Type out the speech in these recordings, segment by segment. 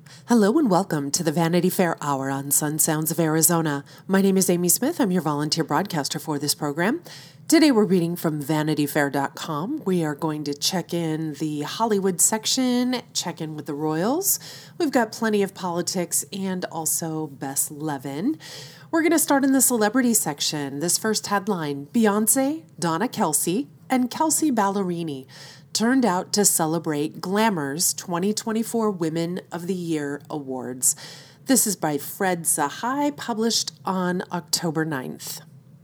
Hello and welcome to the Vanity Fair Hour on Sun Sounds of Arizona. My name is Amy Smith. I'm your volunteer broadcaster for this program. Today we're reading from VanityFair.com. We are going to check in the Hollywood section, check in with the royals. We've got plenty of politics and also Bess Levin. We're going to start in the celebrity section. This first headline, Beyonce, Donna Kelce, and Kelsea Ballerini turned out to celebrate Glamour's 2024 Women of the Year Awards. This is by Fred Zahai, published on October 9th.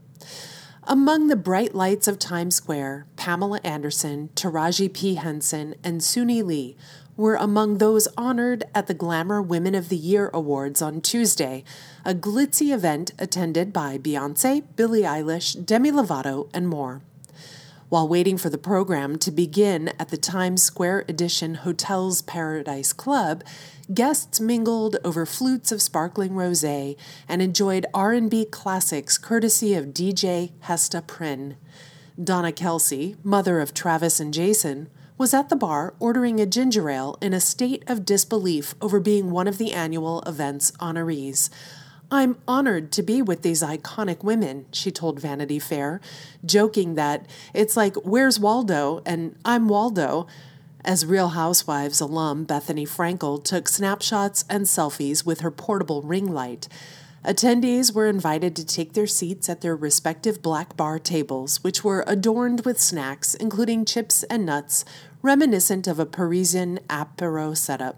Among the bright lights of Times Square, Pamela Anderson, Taraji P. Henson, and Suni Lee were among those honored at the Glamour Women of the Year Awards on Tuesday, a glitzy event attended by Beyonce, Billie Eilish, Demi Lovato, and more. While waiting for the program to begin at the Times Square Edition Hotel's Paradise Club, guests mingled over flutes of sparkling rosé and enjoyed R&B classics courtesy of DJ Hesta Prynne. Donna Kelce, mother of Travis and Jason, was at the bar ordering a ginger ale in a state of disbelief over being one of the annual event's honorees. "I'm honored to be with these iconic women," she told Vanity Fair, joking that it's like, "Where's Waldo?" and "I'm Waldo," as Real Housewives alum Bethany Frankel took snapshots and selfies with her portable ring light. Attendees were invited to take their seats at their respective black bar tables, which were adorned with snacks, including chips and nuts, reminiscent of a Parisian apéro setup.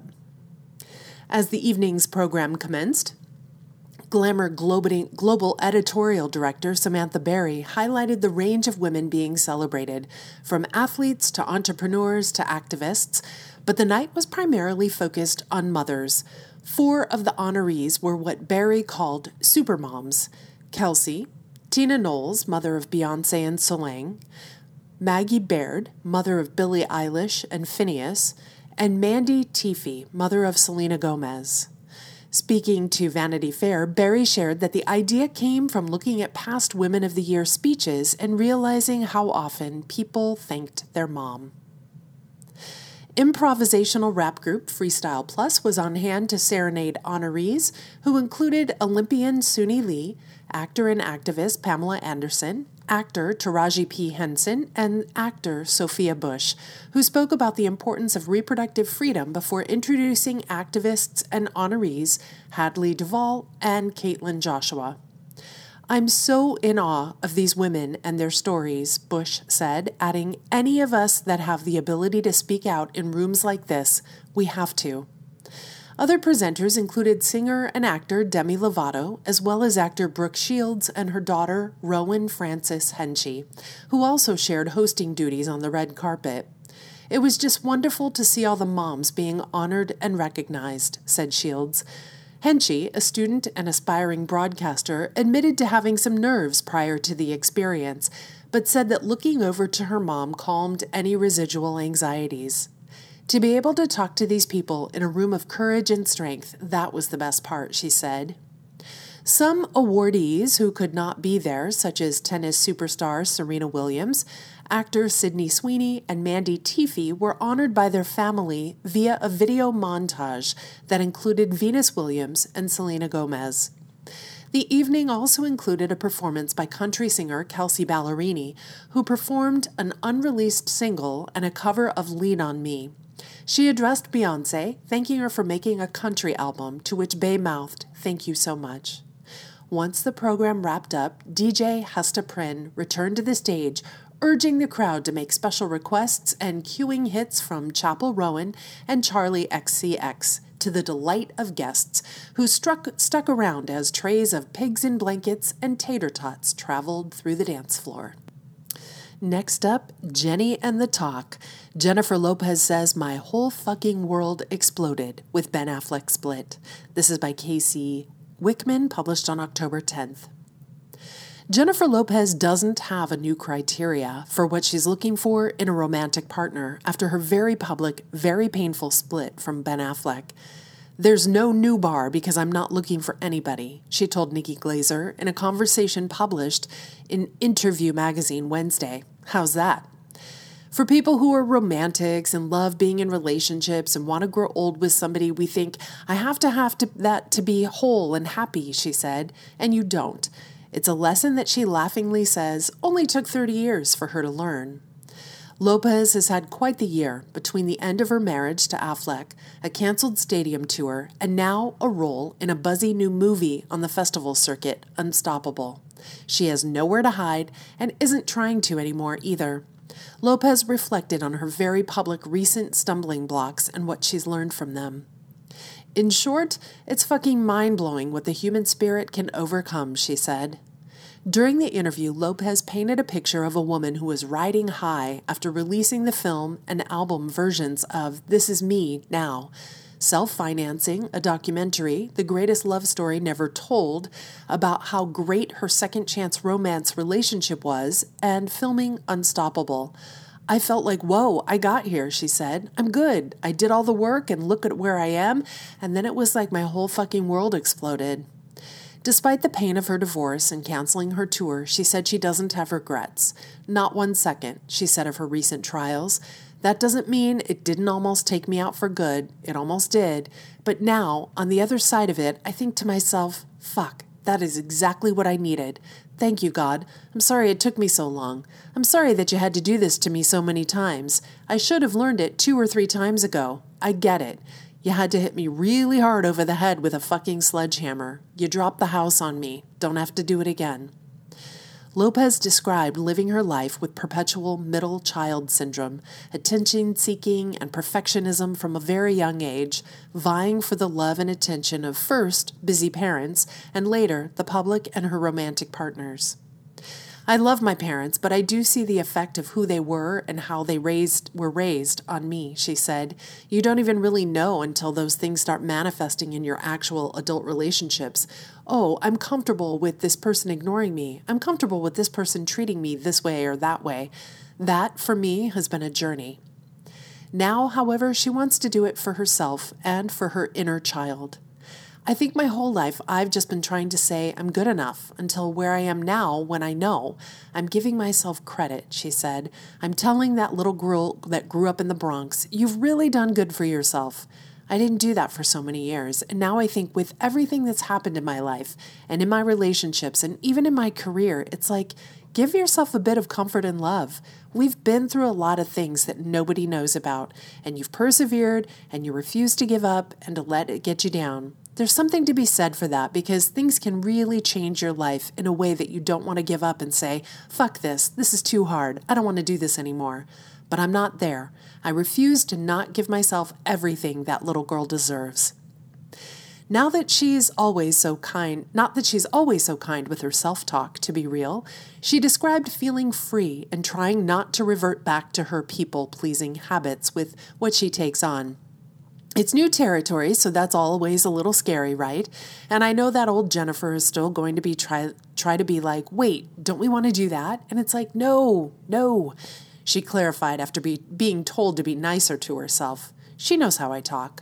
As the evening's program commenced, Glamour Global Editorial Director Samantha Berry highlighted the range of women being celebrated, from athletes to entrepreneurs to activists, but the night was primarily focused on mothers. 4 of the honorees were what Berry called supermoms: Kelsea, Tina Knowles, mother of Beyonce and Solange, Maggie Baird, mother of Billie Eilish and Phineas, and Mandy Teefey, mother of Selena Gomez. Speaking to Vanity Fair, Berry shared that the idea came from looking at past Women of the Year speeches and realizing how often people thanked their mom. Improvisational rap group Freestyle Plus was on hand to serenade honorees, who included Olympian Suni Lee, actor and activist Pamela Anderson, actor Taraji P. Henson, and actor Sophia Bush, who spoke about the importance of reproductive freedom before introducing activists and honorees Hadley Duvall and Caitlin Joshua. "I'm so in awe of these women and their stories," Bush said, adding, "Any of us that have the ability to speak out in rooms like this, we have to." Other presenters included singer and actor Demi Lovato, as well as actor Brooke Shields and her daughter, Rowan Frances Henchy, who also shared hosting duties on the red carpet. "It was just wonderful to see all the moms being honored and recognized," said Shields. Henchy, a student and aspiring broadcaster, admitted to having some nerves prior to the experience, but said that looking over to her mom calmed any residual anxieties. "To be able to talk to these people in a room of courage and strength, that was the best part," she said. Some awardees who could not be there, such as tennis superstar Serena Williams, actor Sydney Sweeney, and Mandy Teefey, were honored by their family via a video montage that included Venus Williams and Selena Gomez. The evening also included a performance by country singer Kelsea Ballerini, who performed an unreleased single and a cover of Lean on Me. She addressed Beyonce, thanking her for making a country album, to which Bey mouthed, "Thank you so much." Once the program wrapped up, DJ Hesta Prynne returned to the stage, urging the crowd to make special requests and cueing hits from Chappell Rowan and Charlie XCX, to the delight of guests who stuck around as trays of pigs in blankets and tater tots traveled through the dance floor. Next up, Jenny and the Talk. Jennifer Lopez says, "My whole fucking world exploded" with Ben Affleck split. This is by Casey Wickman, published on October 10th. Jennifer Lopez doesn't have a new criteria for what she's looking for in a romantic partner after her very public, very painful split from Ben Affleck. "There's no new bar because I'm not looking for anybody," she told Nikki Glaser in a conversation published in Interview magazine Wednesday. How's that? For people who are romantics and love being in relationships and want to grow old with somebody, we think, I have that to be whole and happy, she said, and you don't. It's a lesson that she laughingly says only took 30 years for her to learn. Lopez has had quite the year between the end of her marriage to Affleck, a canceled stadium tour, and now a role in a buzzy new movie on the festival circuit, Unstoppable. She has nowhere to hide and isn't trying to anymore either. Lopez reflected on her very public recent stumbling blocks and what she's learned from them. In short, it's fucking mind-blowing what the human spirit can overcome, she said. During the interview, Lopez painted a picture of a woman who was riding high after releasing the film and album versions of This Is Me Now, Self-Financing, a documentary, The Greatest Love Story Never Told, about how great her second chance romance relationship was, and filming Unstoppable. I felt like, whoa, I got here, she said. I'm good. I did all the work and look at where I am, and then it was like my whole fucking world exploded. Despite the pain of her divorce and canceling her tour, she said she doesn't have regrets. Not 1 second, she said of her recent trials. That doesn't mean it didn't almost take me out for good. It almost did. But now, on the other side of it, I think to myself, fuck, that is exactly what I needed. Thank you, God. I'm sorry it took me so long. I'm sorry that you had to do this to me so many times. I should have learned it 2 or 3 times ago. I get it. You had to hit me really hard over the head with a fucking sledgehammer. You dropped the house on me. Don't have to do it again. Lopez described living her life with perpetual middle child syndrome, attention-seeking and perfectionism from a very young age, vying for the love and attention of first busy parents and later the public and her romantic partners. I love my parents, but I do see the effect of who they were and how they were raised on me, she said. You don't even really know until those things start manifesting in your actual adult relationships. Oh, I'm comfortable with this person ignoring me. I'm comfortable with this person treating me this way or that way. That, for me, has been a journey. Now, however, she wants to do it for herself and for her inner child. I think my whole life I've just been trying to say I'm good enough until where I am now when I know. I'm giving myself credit, she said. I'm telling that little girl that grew up in the Bronx, you've really done good for yourself. I didn't do that for so many years, and now I think with everything that's happened in my life and in my relationships and even in my career, it's like, give yourself a bit of comfort and love. We've been through a lot of things that nobody knows about, and you've persevered and you refuse to give up and to let it get you down. There's something to be said for that because things can really change your life in a way that you don't want to give up and say, fuck this is too hard, I don't want to do this anymore. But I'm not there. I refuse to not give myself everything that little girl deserves. Not that she's always so kind with her self-talk, to be real. She described feeling free and trying not to revert back to her people-pleasing habits with what she takes on. It's new territory, so that's always a little scary, right? And I know that old Jennifer is still going to be try to be like, wait, don't we want to do that? And it's like, no, she clarified after being told to be nicer to herself. She knows how I talk.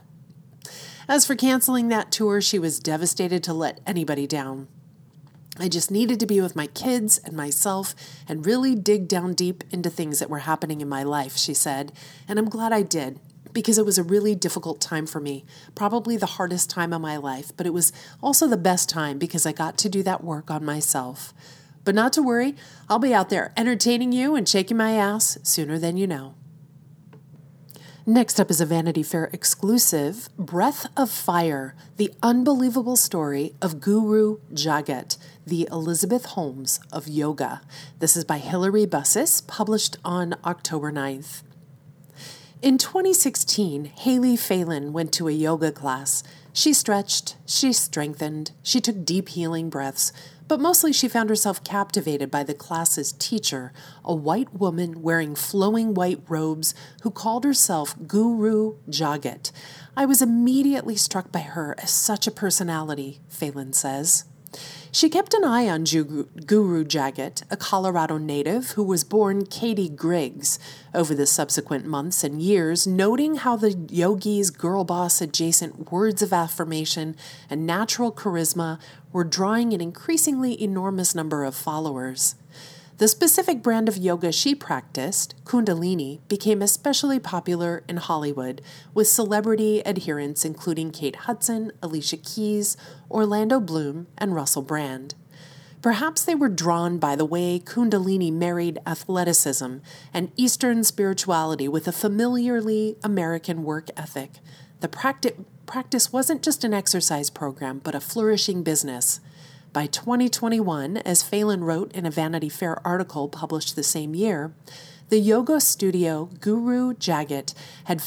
As for canceling that tour, she was devastated to let anybody down. I just needed to be with my kids and myself and really dig down deep into things that were happening in my life, she said, and I'm glad I did. Because it was a really difficult time for me, probably the hardest time of my life, but it was also the best time because I got to do that work on myself. But not to worry, I'll be out there entertaining you and shaking my ass sooner than you know. Next up is a Vanity Fair exclusive, Breath of Fire, the unbelievable story of Guru Jagat, the Elizabeth Holmes of yoga. This is by Hilary Bussis, published on October 9th. In 2016, Haley Phelan went to a yoga class. She stretched, she strengthened, she took deep healing breaths, but mostly she found herself captivated by the class's teacher, a white woman wearing flowing white robes who called herself Guru Jagat. I was immediately struck by her as such a personality, Phelan says. She kept an eye on Guru Jagat, a Colorado native who was born Katie Griggs, over the subsequent months and years, noting how the yogi's girl boss adjacent words of affirmation and natural charisma were drawing an increasingly enormous number of followers. The specific brand of yoga she practiced, Kundalini, became especially popular in Hollywood, with celebrity adherents including Kate Hudson, Alicia Keys, Orlando Bloom, and Russell Brand. Perhaps they were drawn by the way Kundalini married athleticism and Eastern spirituality with a familiarly American work ethic. The practice wasn't just an exercise program, but a flourishing business. By 2021, as Phelan wrote in a Vanity Fair article published the same year, the yoga studio Guru Jagat had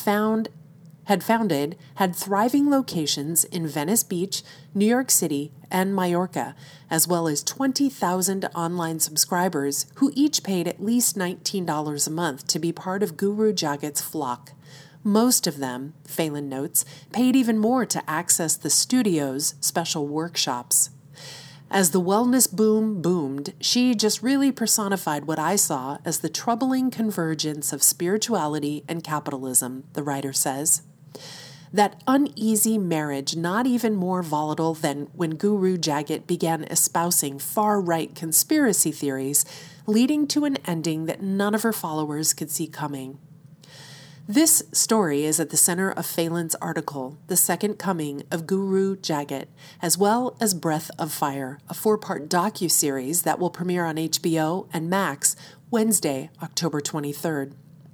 thriving locations in Venice Beach, New York City, and Mallorca, as well as 20,000 online subscribers who each paid at least $19 a month to be part of Guru Jagat's flock. Most of them, Phelan notes, paid even more to access the studio's special workshops. As the wellness boom boomed, she just really personified what I saw as the troubling convergence of spirituality and capitalism, the writer says. That uneasy marriage not even more volatile than when Guru Jagat began espousing far-right conspiracy theories, leading to an ending that none of her followers could see coming. This story is at the center of Phelan's article, The Second Coming of Guru Jagat, as well as Breath of Fire, a 4-part docuseries that will premiere on HBO and Max Wednesday, October 23rd.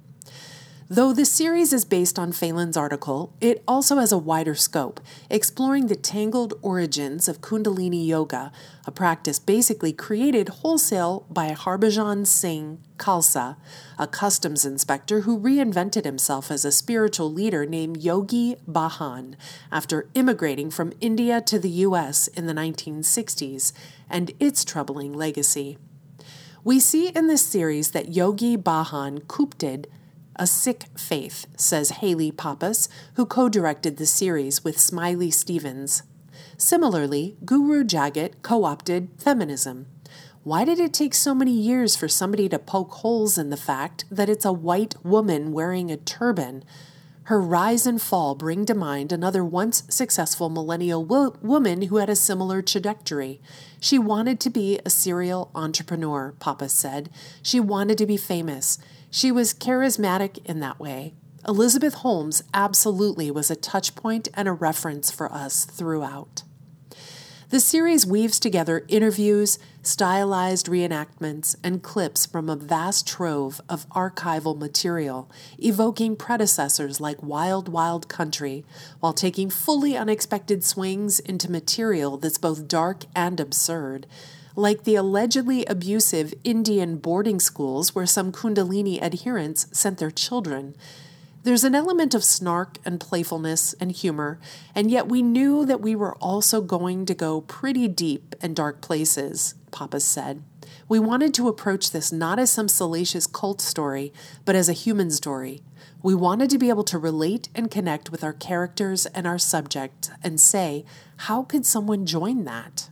Though the series is based on Phelan's article, it also has a wider scope, exploring the tangled origins of Kundalini Yoga, a practice basically created wholesale by Harbhajan Singh Khalsa, a customs inspector who reinvented himself as a spiritual leader named Yogi Bhajan after immigrating from India to the U.S. in the 1960s, and its troubling legacy. We see in this series that Yogi Bhajan coopted a Sikh faith, says Haley Pappas, who co-directed the series with Smiley Stevens. Similarly, Guru Jagat co-opted feminism. Why did it take so many years for somebody to poke holes in the fact that it's a white woman wearing a turban? Her rise and fall bring to mind another once successful millennial woman who had a similar trajectory. She wanted to be a serial entrepreneur, Pappas said. She wanted to be famous. She was charismatic in that way. Elizabeth Holmes absolutely was a touch point and a reference for us throughout. The series weaves together interviews, stylized reenactments, and clips from a vast trove of archival material, evoking predecessors like Wild Wild Country, while taking fully unexpected swings into material that's both dark and absurd, like the allegedly abusive Indian boarding schools where some Kundalini adherents sent their children. There's an element of snark and playfulness and humor, and yet we knew that we were also going to go pretty deep and dark places, Pappas said. We wanted to approach this not as some salacious cult story, but as a human story. We wanted to be able to relate and connect with our characters and our subject and say, how could someone join that?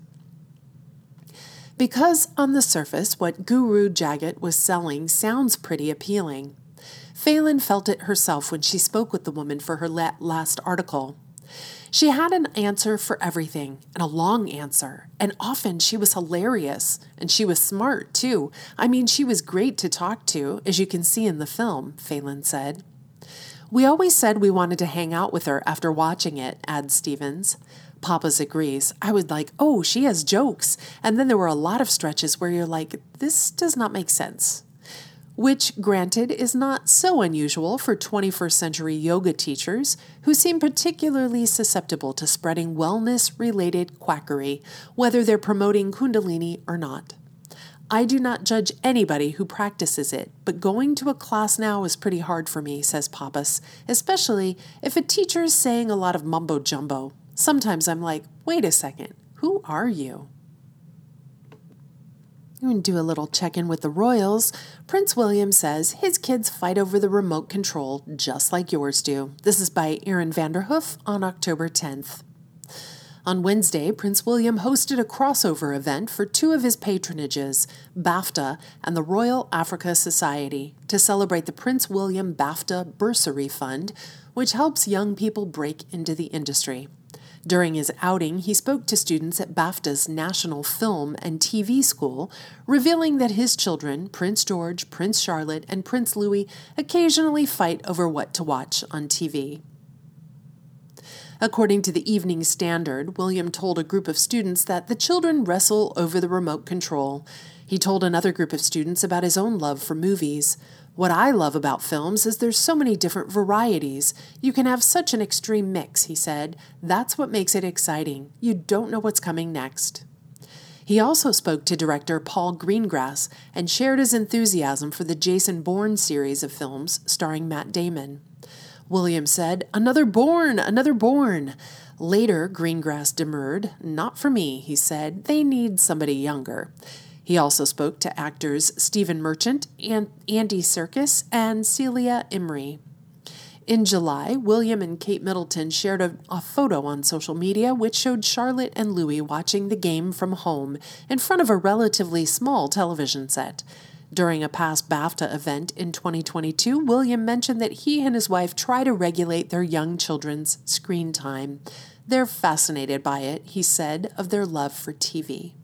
Because on the surface, what Guru Jagat was selling sounds pretty appealing. Phelan felt it herself when she spoke with the woman for her last article. She had an answer for everything, and a long answer, and often she was hilarious, and she was smart, too. I mean, she was great to talk to, as you can see in the film, Phelan said. We always said we wanted to hang out with her after watching it, adds Stevens. Pappas agrees. I was like, oh, she has jokes. And then there were a lot of stretches where you're like, this does not make sense. Which, granted, is not so unusual for 21st century yoga teachers who seem particularly susceptible to spreading wellness-related quackery, whether they're promoting Kundalini or not. I do not judge anybody who practices it, but going to a class now is pretty hard for me, says Pappas, especially if a teacher is saying a lot of mumbo-jumbo. Sometimes I'm like, wait a second, who are you? I'm going to do a little check-in with the royals. Prince William says his kids fight over the remote control just like yours do. This is by Aaron Vanderhoof on October 10th. On Wednesday, Prince William hosted a crossover event for two of his patronages, BAFTA and the Royal Africa Society, to celebrate the Prince William BAFTA Bursary Fund, which helps young people break into the industry. During his outing, he spoke to students at BAFTA's National Film and TV School, revealing that his children, Prince George, Prince Charlotte, and Prince Louis, occasionally fight over what to watch on TV. According to the Evening Standard, William told a group of students that the children wrestle over the remote control. He told another group of students about his own love for movies. What I love about films is there's so many different varieties. You can have such an extreme mix, he said. That's what makes it exciting. You don't know what's coming next. He also spoke to director Paul Greengrass and shared his enthusiasm for the Jason Bourne series of films starring Matt Damon. William said, "Another Bourne, another Bourne." Later, Greengrass demurred. "Not for me," he said. "They need somebody younger." He also spoke to actors Stephen Merchant, Andy Serkis, and Celia Imrie. In July, William and Kate Middleton shared a photo on social media which showed Charlotte and Louis watching the game from home in front of a relatively small television set. During a past BAFTA event in 2022, William mentioned that he and his wife try to regulate their young children's screen time. They're fascinated by it, he said, of their love for TV.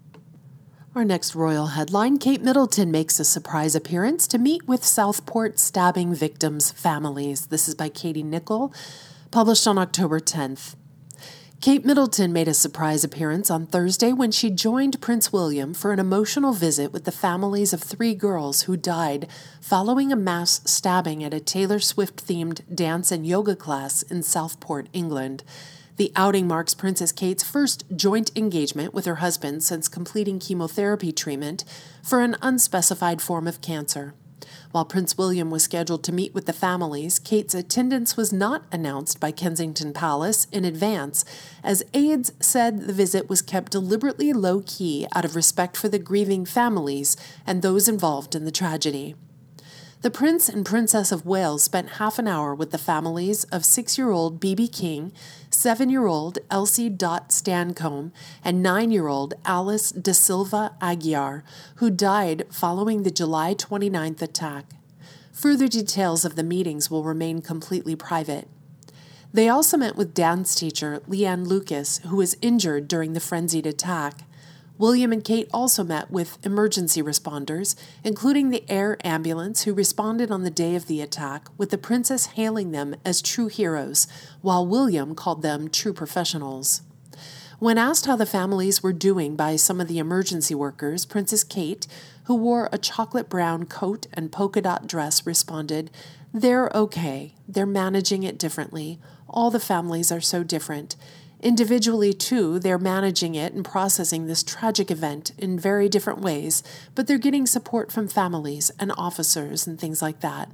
Our next royal headline, Kate Middleton makes a surprise appearance to meet with Southport stabbing victims' families. This is by Katie Nichol, published on October 10th. Kate Middleton made a surprise appearance on Thursday when she joined Prince William for an emotional visit with the families of 3 girls who died following a mass stabbing at a Taylor Swift-themed dance and yoga class in Southport, England. The outing marks Princess Kate's first joint engagement with her husband since completing chemotherapy treatment for an unspecified form of cancer. While Prince William was scheduled to meet with the families, Kate's attendance was not announced by Kensington Palace in advance, as aides said the visit was kept deliberately low-key out of respect for the grieving families and those involved in the tragedy. The Prince and Princess of Wales spent half an hour with the families of 6-year-old B.B. King, 7-year-old Elsie Dot Stancombe, and 9-year-old Alice De Silva Aguiar, who died following the July 29th attack. Further details of the meetings will remain completely private. They also met with dance teacher Leanne Lucas, who was injured during the frenzied attack. William and Kate also met with emergency responders, including the air ambulance who responded on the day of the attack, with the princess hailing them as true heroes, while William called them true professionals. When asked how the families were doing by some of the emergency workers, Princess Kate, who wore a chocolate brown coat and polka dot dress, responded, "They're okay. They're managing it differently. All the families are so different. Individually, too, they're managing it and processing this tragic event in very different ways, but they're getting support from families and officers and things like that."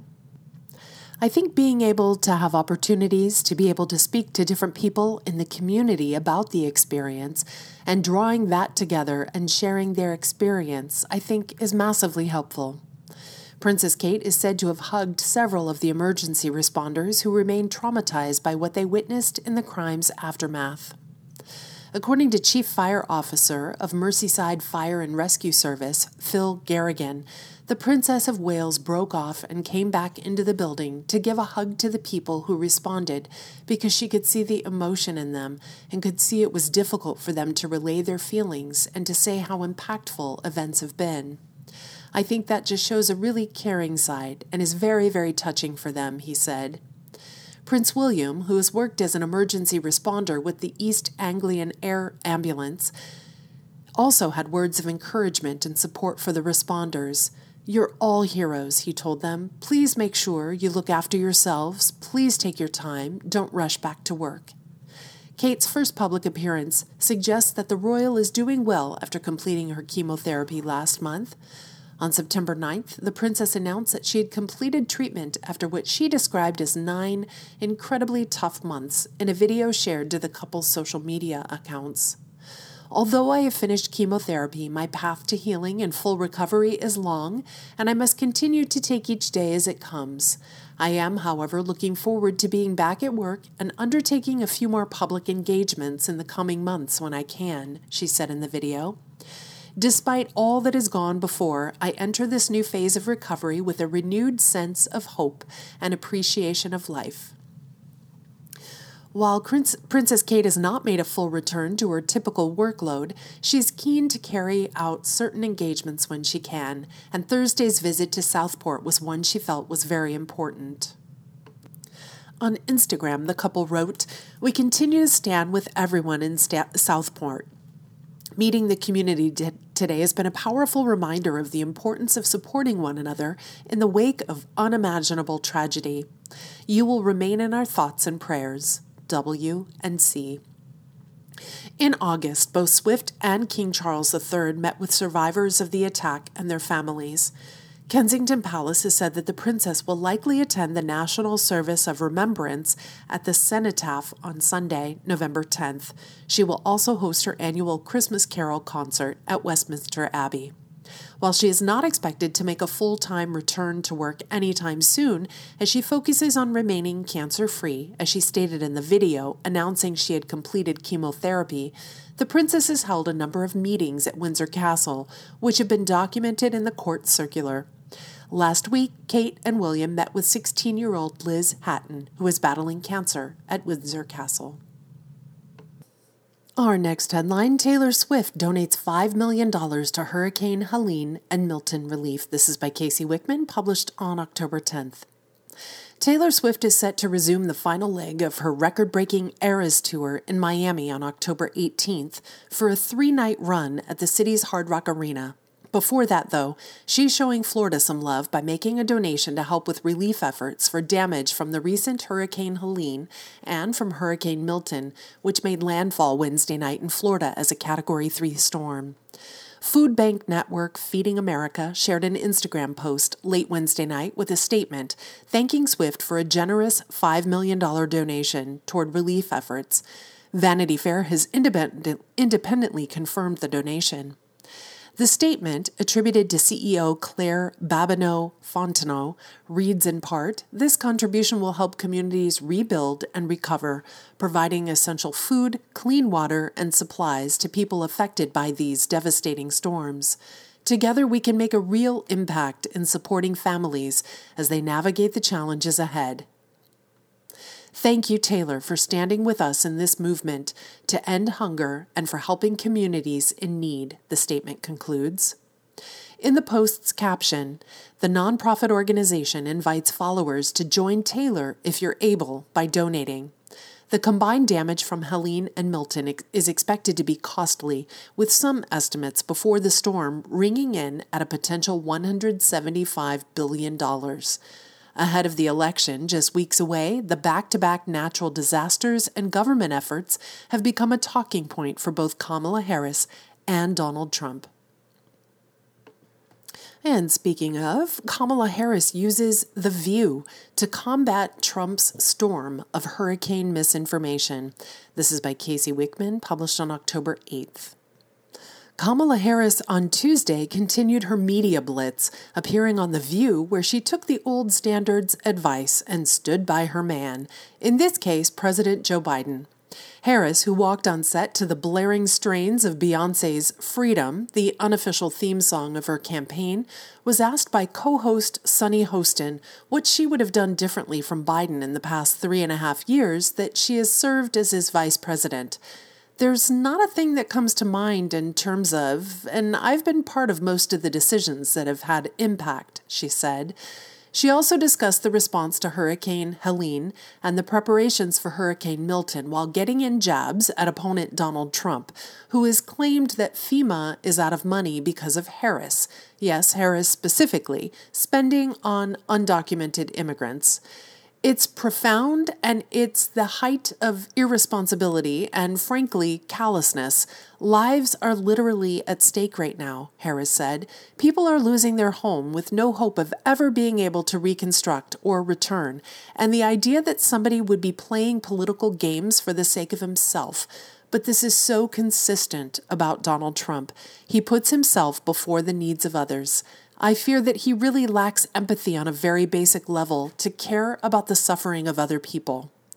I think being able to have opportunities to be able to speak to different people in the community about the experience and drawing that together and sharing their experience, I think is massively helpful. Princess Kate is said to have hugged several of the emergency responders who remained traumatized by what they witnessed in the crime's aftermath. According to Chief Fire Officer of Merseyside Fire and Rescue Service, Phil Garrigan, the Princess of Wales broke off and came back into the building to give a hug to the people who responded because she could see the emotion in them and could see it was difficult for them to relay their feelings and to say how impactful events have been. "I think that just shows a really caring side and is very, very touching for them," he said. Prince William, who has worked as an emergency responder with the East Anglian Air Ambulance, also had words of encouragement and support for the responders. "You're all heroes," he told them. "Please make sure you look after yourselves. Please take your time. Don't rush back to work." Kate's first public appearance suggests that the royal is doing well after completing her chemotherapy last month. On September 9th, the princess announced that she had completed treatment after what she described as 9 incredibly tough months in a video shared to the couple's social media accounts. "Although I have finished chemotherapy, my path to healing and full recovery is long, and I must continue to take each day as it comes. I am, however, looking forward to being back at work and undertaking a few more public engagements in the coming months when I can," she said in the video. "Despite all that has gone before, I enter this new phase of recovery with a renewed sense of hope and appreciation of life." While Princess Kate has not made a full return to her typical workload, she's keen to carry out certain engagements when she can, and Thursday's visit to Southport was one she felt was very important. On Instagram, the couple wrote, "We continue to stand with everyone in Southport. Meeting the community today has been a powerful reminder of the importance of supporting one another in the wake of unimaginable tragedy. You will remain in our thoughts and prayers. W and C." In August, both Swift and King Charles III met with survivors of the attack and their families. Kensington Palace has said that the princess will likely attend the National Service of Remembrance at the Cenotaph on Sunday, November 10th. She will also host her annual Christmas Carol concert at Westminster Abbey. While she is not expected to make a full-time return to work anytime soon, as she focuses on remaining cancer-free, as she stated in the video announcing she had completed chemotherapy, the princess has held a number of meetings at Windsor Castle, which have been documented in the court circular. Last week, Kate and William met with 16-year-old Liz Hatton, who is battling cancer at Windsor Castle. Our next headline, Taylor Swift donates $5 million to Hurricane Helene and Milton relief. This is by Casey Wickman, published on October 10th. Taylor Swift is set to resume the final leg of her record-breaking Eras Tour in Miami on October 18th for a 3-night run at the city's Hard Rock Arena. Before that, though, she's showing Florida some love by making a donation to help with relief efforts for damage from the recent Hurricane Helene and from Hurricane Milton, which made landfall Wednesday night in Florida as a Category 3 storm. Food bank network Feeding America shared an Instagram post late Wednesday night with a statement thanking Swift for a generous $5 million donation toward relief efforts. Vanity Fair has independently confirmed the donation. The statement, attributed to CEO Claire Babineau-Fontenot, reads in part, "This contribution will help communities rebuild and recover, providing essential food, clean water, and supplies to people affected by these devastating storms. Together we can make a real impact in supporting families as they navigate the challenges ahead. Thank you, Taylor, for standing with us in this movement to end hunger and for helping communities in need," the statement concludes. In the post's caption, the nonprofit organization invites followers to join Taylor if you're able by donating. The combined damage from Helene and Milton is expected to be costly, with some estimates before the storm ringing in at a potential $175 billion. Ahead of the election, just weeks away, the back-to-back natural disasters and government efforts have become a talking point for both Kamala Harris and Donald Trump. And speaking of, Kamala Harris uses The View to combat Trump's storm of hurricane misinformation. This is by Casey Wickman, published on October 8th. Kamala Harris on Tuesday continued her media blitz, appearing on The View, where she took the old standard's advice and stood by her man, in this case, President Joe Biden. Harris, who walked on set to the blaring strains of Beyoncé's Freedom, the unofficial theme song of her campaign, was asked by co-host Sunny Hostin what she would have done differently from Biden in the past 3.5 years that she has served as his vice president. "There's not a thing that comes to mind in terms of, and I've been part of most of the decisions that have had impact," she said. She also discussed the response to Hurricane Helene and the preparations for Hurricane Milton while getting in jabs at opponent Donald Trump, who has claimed that FEMA is out of money because of Harris, yes, Harris specifically, spending on undocumented immigrants. "It's profound, and it's the height of irresponsibility and, frankly, callousness. Lives are literally at stake right now," Harris said. "People are losing their home with no hope of ever being able to reconstruct or return, and the idea that somebody would be playing political games for the sake of himself. But this is so consistent about Donald Trump. He puts himself before the needs of others. I fear that he really lacks empathy on a very basic level to care about the suffering of other people."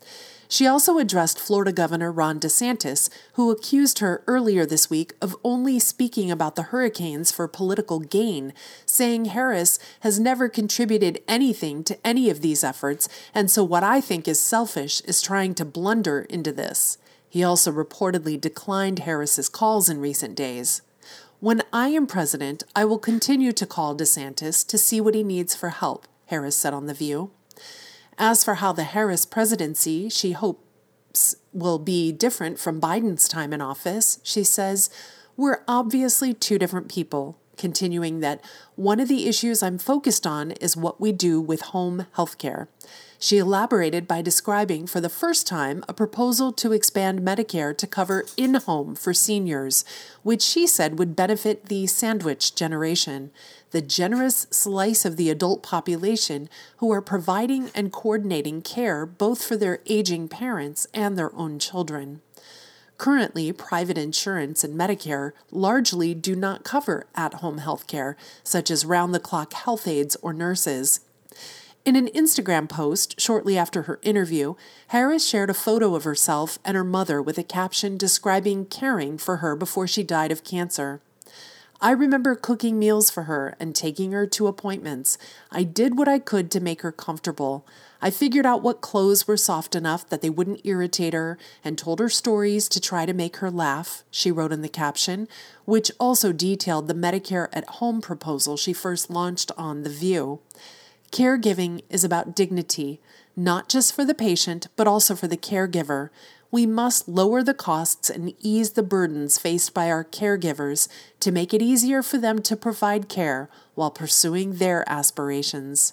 She also addressed Florida Governor Ron DeSantis, who accused her earlier this week of only speaking about the hurricanes for political gain, saying Harris has never contributed anything to any of these efforts, and so what I think is selfish is trying to blunder into this. He also reportedly declined Harris's calls in recent days. When I am president, I will continue to call DeSantis to see what he needs for help, Harris said on The View. As for how the Harris presidency she hopes will be different from Biden's time in office, she says, "We're obviously two different people," continuing that one of the issues I'm focused on is what we do with home health care. She elaborated by describing for the first time a proposal to expand Medicare to cover in-home for seniors, which she said would benefit the sandwich generation, the generous slice of the adult population who are providing and coordinating care both for their aging parents and their own children. Currently, private insurance and Medicare largely do not cover at-home health care, such as round-the-clock health aides or nurses. In an Instagram post shortly after her interview, Harris shared a photo of herself and her mother with a caption describing caring for her before she died of cancer. "I remember cooking meals for her and taking her to appointments. I did what I could to make her comfortable. I figured out what clothes were soft enough that they wouldn't irritate her and told her stories to try to make her laugh," she wrote in the caption, which also detailed the Medicare at Home proposal she first launched on The View. Caregiving is about dignity, not just for the patient, but also for the caregiver. We must lower the costs and ease the burdens faced by our caregivers to make it easier for them to provide care while pursuing their aspirations.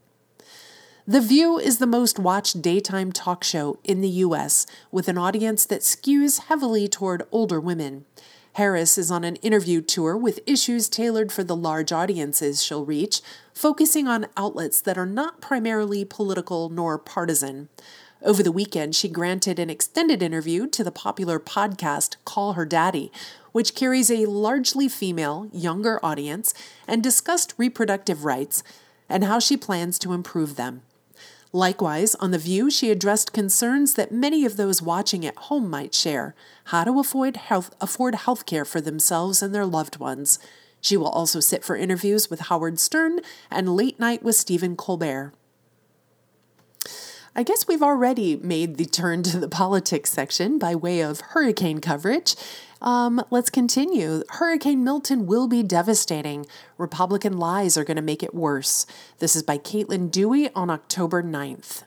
The View is the most watched daytime talk show in the U.S., with an audience that skews heavily toward older women. Harris is on an interview tour with issues tailored for the large audiences she'll reach, focusing on outlets that are not primarily political nor partisan. Over the weekend, she granted an extended interview to the popular podcast Call Her Daddy, which carries a largely female, younger audience, and discussed reproductive rights and how she plans to improve them. Likewise, on The View, she addressed concerns that many of those watching at home might share: how to afford health care for themselves and their loved ones. She will also sit for interviews with Howard Stern and Late Night with Stephen Colbert. I guess we've already made the turn to the politics section by way of hurricane coverage. Let's continue. Hurricane Milton will be devastating. Republican lies are going to make it worse. This is by Caitlin Dewey on October 9th.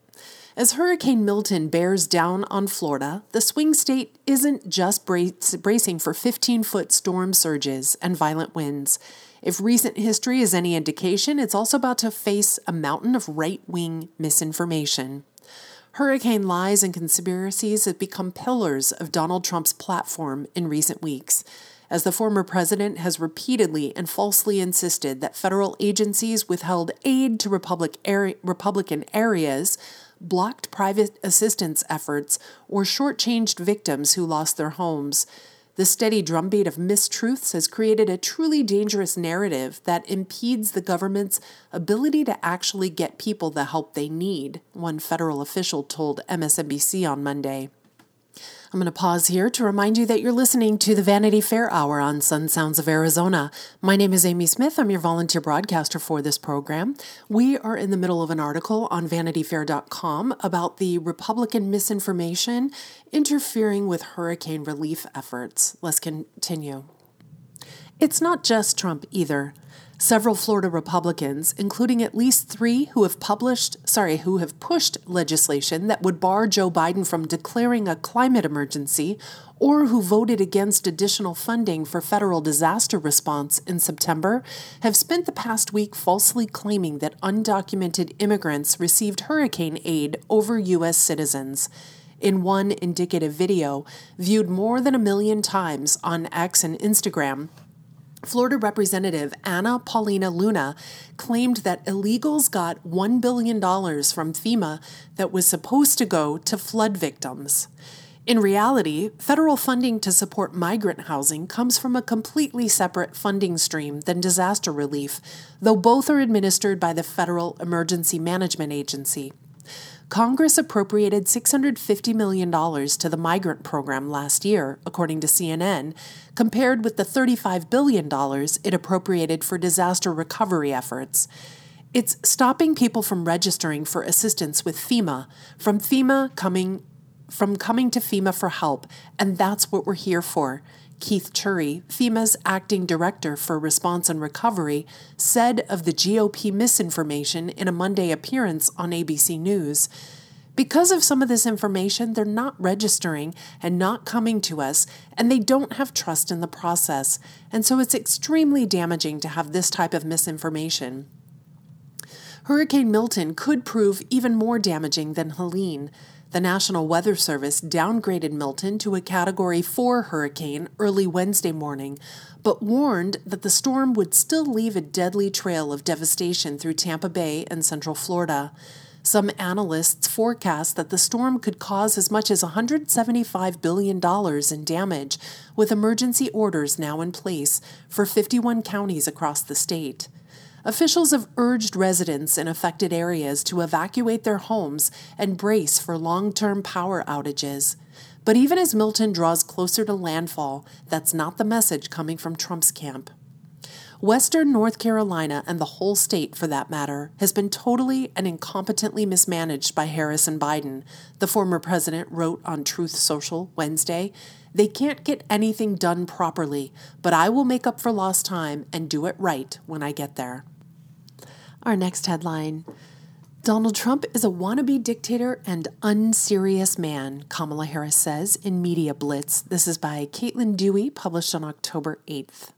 As Hurricane Milton bears down on Florida, the swing state isn't just bracing for 15-foot storm surges and violent winds. If recent history is any indication, it's also about to face a mountain of right-wing misinformation. Hurricane lies and conspiracies have become pillars of Donald Trump's platform in recent weeks, as the former president has repeatedly and falsely insisted that federal agencies withheld aid to Republican areas, blocked private assistance efforts, or shortchanged victims who lost their homes. The steady drumbeat of mistruths has created a truly dangerous narrative that impedes the government's ability to actually get people the help they need, one federal official told MSNBC on Monday. I'm going to pause here to remind you that you're listening to the Vanity Fair Hour on Sun Sounds of Arizona. My name is Amy Smith. I'm your volunteer broadcaster for this program. We are in the middle of an article on VanityFair.com about the Republican misinformation interfering with hurricane relief efforts. Let's continue. It's not just Trump either. Several Florida Republicans, including at least 3 who have pushed legislation that would bar Joe Biden from declaring a climate emergency, or who voted against additional funding for federal disaster response in September, have spent the past week falsely claiming that undocumented immigrants received hurricane aid over U.S. citizens. In one indicative video, viewed more than 1 million times on X and Instagram, Florida Representative Anna Paulina Luna claimed that illegals got $1 billion from FEMA that was supposed to go to flood victims. In reality, federal funding to support migrant housing comes from a completely separate funding stream than disaster relief, though both are administered by the Federal Emergency Management Agency. Congress appropriated $650 million to the migrant program last year, according to CNN, compared with the $35 billion it appropriated for disaster recovery efforts. It's stopping people from registering for assistance with FEMA, from coming to FEMA for help, and that's what we're here for. Keith Turry, FEMA's acting director for response and recovery, said of the GOP misinformation in a Monday appearance on ABC News. Because of some of this information, they're not registering and not coming to us, and they don't have trust in the process. And so it's extremely damaging to have this type of misinformation. Hurricane Milton could prove even more damaging than Helene. The National Weather Service downgraded Milton to a Category 4 hurricane early Wednesday morning, but warned that the storm would still leave a deadly trail of devastation through Tampa Bay and Central Florida. Some analysts forecast that the storm could cause as much as $175 billion in damage, with emergency orders now in place for 51 counties across the state. Officials have urged residents in affected areas to evacuate their homes and brace for long-term power outages. But even as Milton draws closer to landfall, that's not the message coming from Trump's camp. Western North Carolina, and the whole state for that matter, has been totally and incompetently mismanaged by Harris and Biden, the former president wrote on Truth Social Wednesday. They can't get anything done properly, but I will make up for lost time and do it right when I get there. Our next headline: Donald Trump is a wannabe dictator and unserious man, Kamala Harris says in Media Blitz. This is by Caitlin Dewey, published on October 8th.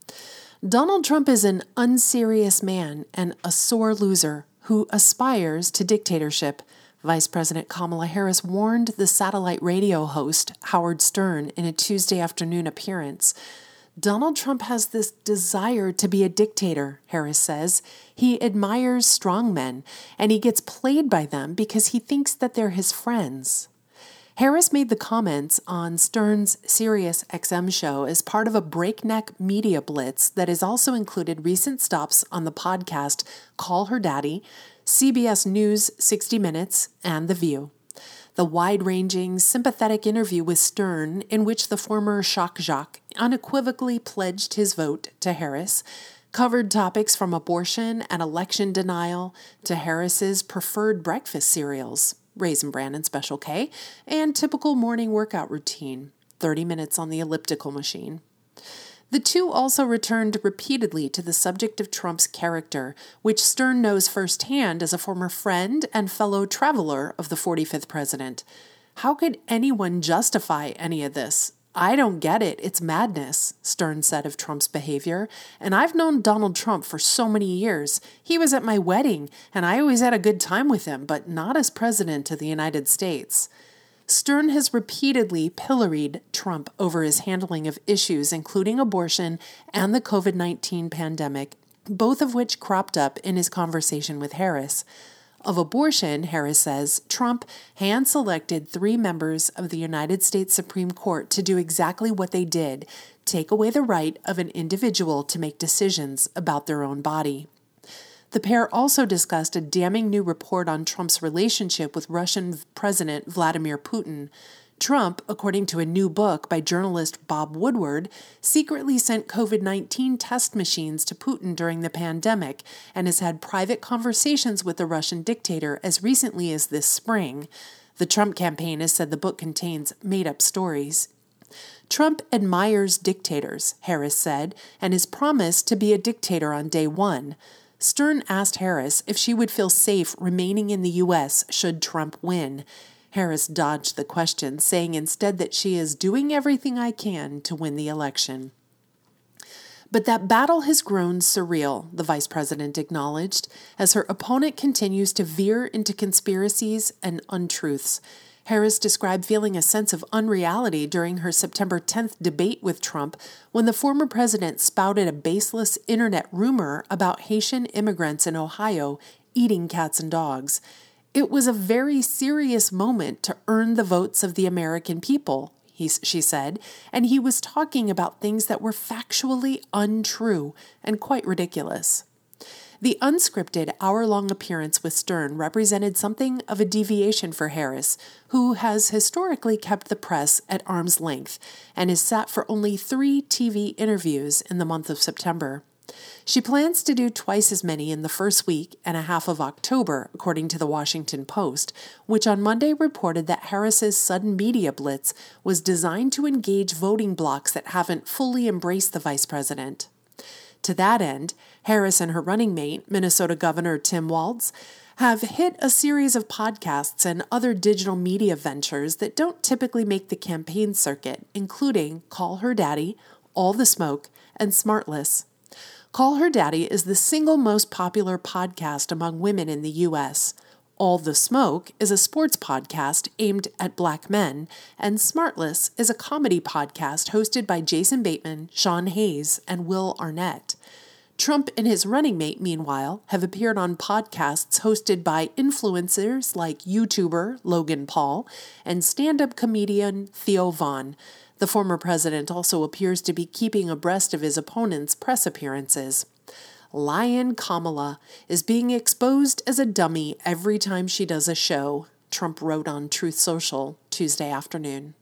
Donald Trump is an unserious man and a sore loser who aspires to dictatorship, Vice President Kamala Harris warned the satellite radio host Howard Stern in a Tuesday afternoon appearance. Donald Trump has this desire to be a dictator, Harris says. He admires strongmen, and he gets played by them because he thinks that they're his friends. Harris made the comments on Stern's Sirius XM show as part of a breakneck media blitz that has also included recent stops on the podcast Call Her Daddy, CBS News 60 Minutes, and The View. The wide-ranging, sympathetic interview with Stern, in which the former shock jock unequivocally pledged his vote to Harris, covered topics from abortion and election denial to Harris's preferred breakfast cereals, Raisin Bran and Special K, and typical morning workout routine, 30 minutes on the elliptical machine. The two also returned repeatedly to the subject of Trump's character, which Stern knows firsthand as a former friend and fellow traveler of the 45th president. How could anyone justify any of this? I don't get it. It's madness, Stern said of Trump's behavior. And I've known Donald Trump for so many years. He was at my wedding, and I always had a good time with him, but not as president of the United States. Stern has repeatedly pilloried Trump over his handling of issues including abortion and the COVID-19 pandemic, both of which cropped up in his conversation with Harris. Of abortion, Harris says, Trump hand-selected 3 members of the United States Supreme Court to do exactly what they did, take away the right of an individual to make decisions about their own body. The pair also discussed a damning new report on Trump's relationship with Russian President Vladimir Putin. Trump, according to a new book by journalist Bob Woodward, secretly sent COVID-19 test machines to Putin during the pandemic and has had private conversations with the Russian dictator as recently as this spring. The Trump campaign has said the book contains made-up stories. Trump admires dictators, Harris said, and is promised to be a dictator on day one. Stern asked Harris if she would feel safe remaining in the U.S. should Trump win. Harris dodged the question, saying instead that she is doing everything I can to win the election. But that battle has grown surreal, the vice president acknowledged, as her opponent continues to veer into conspiracies and untruths. Harris described feeling a sense of unreality during her September 10th debate with Trump when the former president spouted a baseless internet rumor about Haitian immigrants in Ohio eating cats and dogs. It was a very serious moment to earn the votes of the American people, she said, and he was talking about things that were factually untrue and quite ridiculous. The unscripted hour-long appearance with Stern represented something of a deviation for Harris, who has historically kept the press at arm's length and is sat for only 3 TV interviews in the month of September. She plans to do twice as many in the first week and a half of October, according to the Washington Post, which on Monday reported that Harris's sudden media blitz was designed to engage voting blocs that haven't fully embraced the vice president. To that end, Harris and her running mate, Minnesota Governor Tim Walz, have hit a series of podcasts and other digital media ventures that don't typically make the campaign circuit, including Call Her Daddy, All the Smoke, and Smartless. Call Her Daddy is the single most popular podcast among women in the U.S. All the Smoke is a sports podcast aimed at Black men, and Smartless is a comedy podcast hosted by Jason Bateman, Sean Hayes, and Will Arnett. Trump and his running mate, meanwhile, have appeared on podcasts hosted by influencers like YouTuber Logan Paul and stand-up comedian Theo Von. The former president also appears to be keeping abreast of his opponents' press appearances. Lion Kamala is being exposed as a dummy every time she does a show, Trump wrote on Truth Social Tuesday afternoon.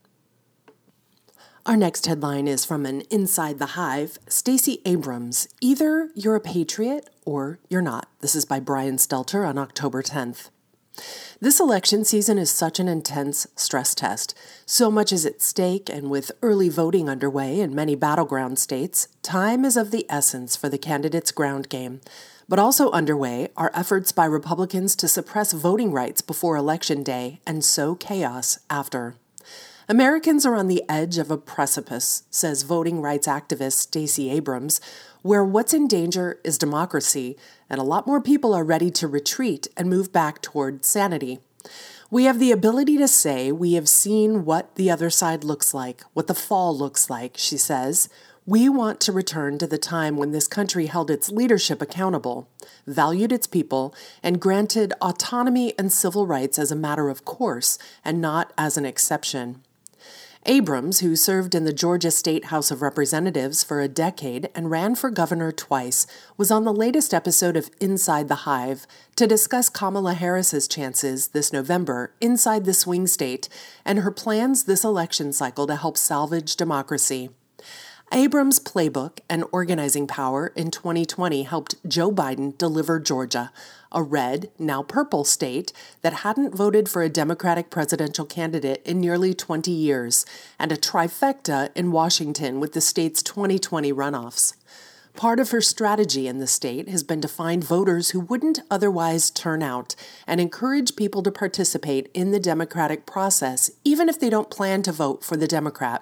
Our next headline is from an Inside the Hive, Stacey Abrams. Either you're a patriot or you're not. This is by Brian Stelter on October 10th. This election season is such an intense stress test. So much is at stake, and with early voting underway in many battleground states, time is of the essence for the candidates' ground game. But also underway are efforts by Republicans to suppress voting rights before Election Day and sow chaos after. Americans are on the edge of a precipice, says voting rights activist Stacey Abrams, where what's in danger is democracy, and a lot more people are ready to retreat and move back toward sanity. We have the ability to say we have seen what the other side looks like, what the fall looks like, she says. We want to return to the time when this country held its leadership accountable, valued its people, and granted autonomy and civil rights as a matter of course and not as an exception. Abrams, who served in the Georgia State House of Representatives for a decade and ran for governor twice, was on the latest episode of Inside the Hive to discuss Kamala Harris's chances this November inside the swing state and her plans this election cycle to help salvage democracy. Abrams' playbook and organizing power in 2020 helped Joe Biden deliver Georgia, a red, now purple state that hadn't voted for a Democratic presidential candidate in nearly 20 years, and a trifecta in Washington with the state's 2020 runoffs. Part of her strategy in the state has been to find voters who wouldn't otherwise turn out and encourage people to participate in the democratic process, even if they don't plan to vote for the Democrat.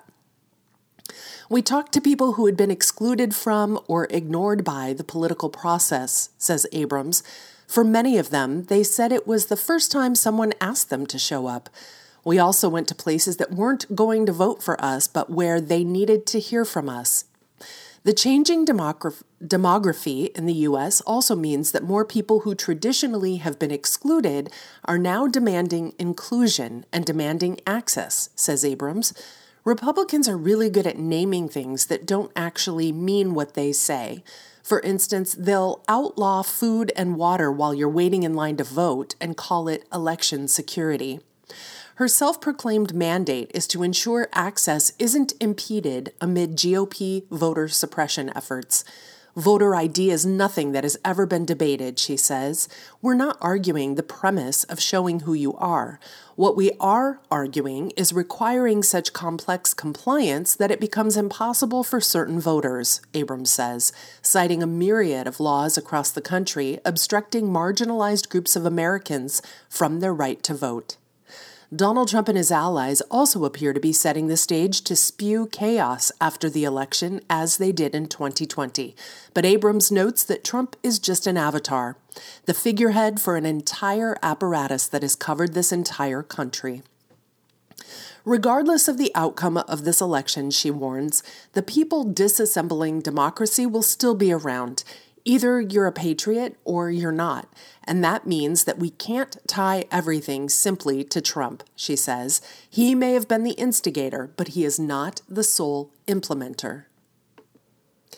We talked to people who had been excluded from or ignored by the political process, says Abrams. For many of them, they said it was the first time someone asked them to show up. We also went to places that weren't going to vote for us, but where they needed to hear from us. The changing demography in the U.S. also means that more people who traditionally have been excluded are now demanding inclusion and demanding access, says Abrams. Republicans are really good at naming things that don't actually mean what they say. For instance, they'll outlaw food and water while you're waiting in line to vote and call it election security. Her self-proclaimed mandate is to ensure access isn't impeded amid GOP voter suppression efforts. Voter ID is nothing that has ever been debated, she says. We're not arguing the premise of showing who you are. What we are arguing is requiring such complex compliance that it becomes impossible for certain voters, Abrams says, citing a myriad of laws across the country obstructing marginalized groups of Americans from their right to vote. Donald Trump and his allies also appear to be setting the stage to spew chaos after the election, as they did in 2020. But Abrams notes that Trump is just an avatar, the figurehead for an entire apparatus that has covered this entire country. Regardless of the outcome of this election, she warns, the people disassembling democracy will still be around. Either you're a patriot or you're not, and that means that we can't tie everything simply to Trump, she says. He may have been the instigator, but he is not the sole implementer.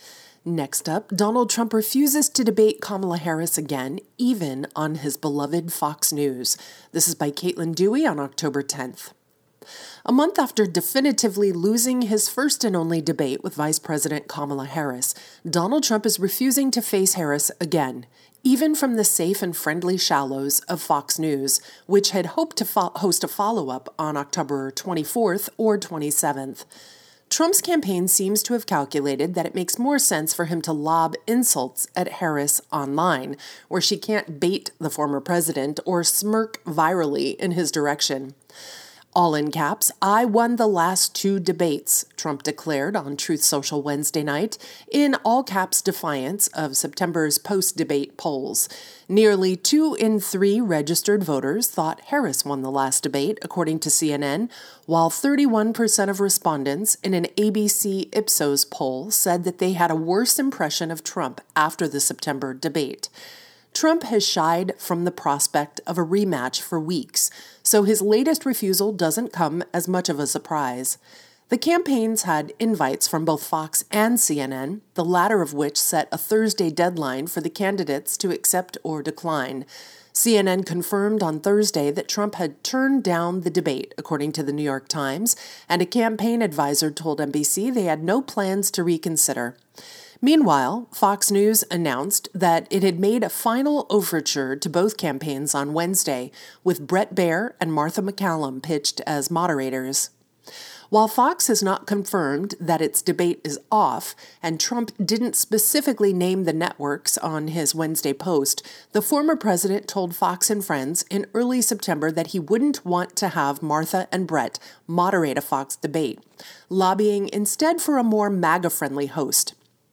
Next up, Donald Trump refuses to debate Kamala Harris again, even on his beloved Fox News. This is by Caitlin Dewey on October 10th. A month after definitively losing his first and only debate with Vice President Kamala Harris, Donald Trump is refusing to face Harris again, even from the safe and friendly shallows of Fox News, which had hoped to host a follow-up on October 24th or 27th. Trump's campaign seems to have calculated that it makes more sense for him to lob insults at Harris online, where she can't bait the former president or smirk virally in his direction. All in caps, "I won the last 2 debates," Trump declared on Truth Social Wednesday night, in all caps defiance of September's post-debate polls. Nearly 2 in 3 registered voters thought Harris won the last debate, according to CNN, while 31% of respondents in an ABC Ipsos poll said that they had a worse impression of Trump after the September debate. Trump has shied from the prospect of a rematch for weeks, so his latest refusal doesn't come as much of a surprise. The campaigns had invites from both Fox and CNN, the latter of which set a Thursday deadline for the candidates to accept or decline. CNN confirmed on Thursday that Trump had turned down the debate, according to the New York Times, and a campaign advisor told NBC they had no plans to reconsider. Meanwhile, Fox News announced that it had made a final overture to both campaigns on Wednesday, with Bret Baier and Martha MacCallum pitched as moderators. While Fox has not confirmed that its debate is off, and Trump didn't specifically name the networks on his Wednesday post, the former president told Fox and Friends in early September that he wouldn't want to have Martha and Bret moderate a Fox debate, lobbying instead for a more MAGA-friendly host.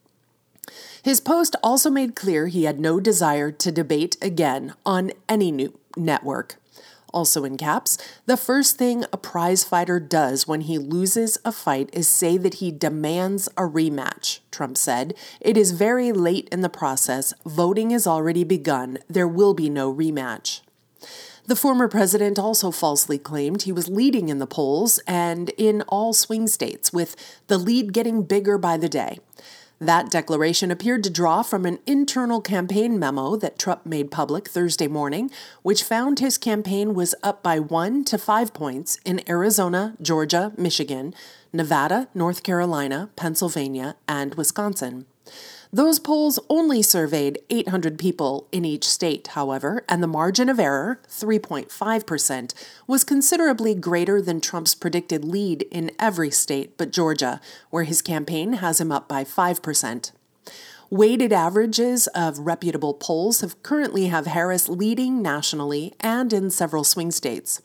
His post also made clear he had no desire to debate again on any new network. Also in caps, "The first thing a prizefighter does when he loses a fight is say that he demands a rematch," Trump said. "It is very late in the process. Voting has already begun. There will be no rematch." The former president also falsely claimed he was leading in the polls and in all swing states, with the lead getting bigger by the day. That declaration appeared to draw from an internal campaign memo that Trump made public Thursday morning, which found his campaign was up by 1 to 5 points in Arizona, Georgia, Michigan, Nevada, North Carolina, Pennsylvania, and Wisconsin. Those polls only surveyed 800 people in each state, however, and the margin of error, 3.5%, was considerably greater than Trump's predicted lead in every state but Georgia, where his campaign has him up by 5%. Weighted averages of reputable polls currently have Harris leading nationally and in several swing states.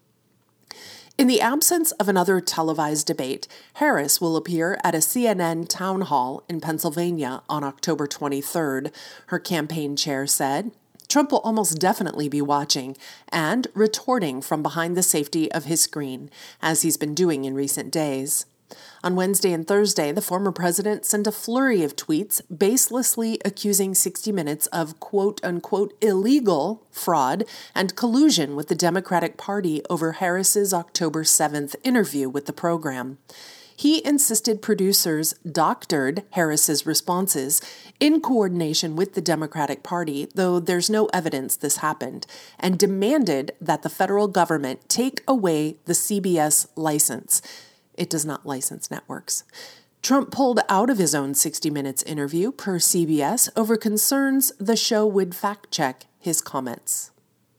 In the absence of another televised debate, Harris will appear at a CNN town hall in Pennsylvania on October 23rd, her campaign chair said. Trump will almost definitely be watching and retorting from behind the safety of his screen, as he's been doing in recent days. On Wednesday and Thursday, the former president sent a flurry of tweets baselessly accusing 60 Minutes of quote-unquote illegal fraud and collusion with the Democratic Party over Harris's October 7th interview with the program. He insisted producers doctored Harris's responses in coordination with the Democratic Party, though there's no evidence this happened, and demanded that the federal government take away the CBS license. It does not license networks. Trump pulled out of his own 60 Minutes interview per CBS over concerns the show would fact-check his comments.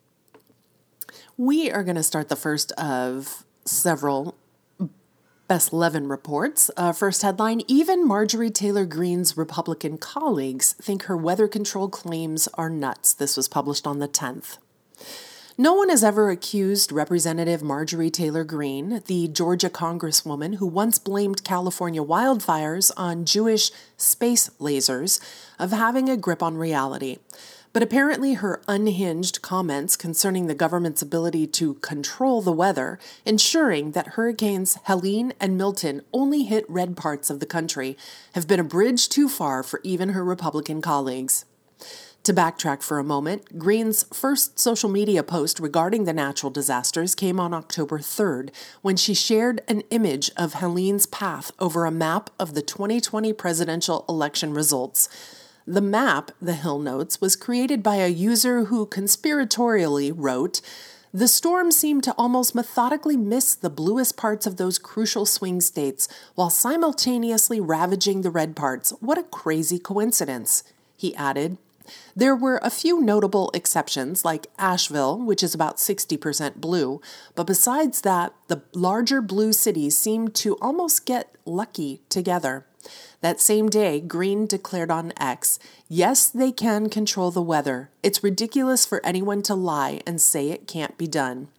We are going to start the first of several Best 11 reports. First headline, even Marjorie Taylor Greene's Republican colleagues think her weather control claims are nuts. This was published on the 10th. No one has ever accused Representative Marjorie Taylor Greene, the Georgia congresswoman who once blamed California wildfires on Jewish space lasers, of having a grip on reality. But apparently her unhinged comments concerning the government's ability to control the weather, ensuring that hurricanes Helene and Milton only hit red parts of the country, have been a bridge too far for even her Republican colleagues. To backtrack for a moment, Greene's first social media post regarding the natural disasters came on October 3rd, when she shared an image of Helene's path over a map of the 2020 presidential election results. The map, the Hill notes, was created by a user who conspiratorially wrote, "The storm seemed to almost methodically miss the bluest parts of those crucial swing states while simultaneously ravaging the red parts. What a crazy coincidence." He added, "There were a few notable exceptions, like Asheville, which is about 60% blue, but besides that, the larger blue cities seemed to almost get lucky together." That same day, Greene declared on X, "Yes, they can control the weather. It's ridiculous for anyone to lie and say it can't be done."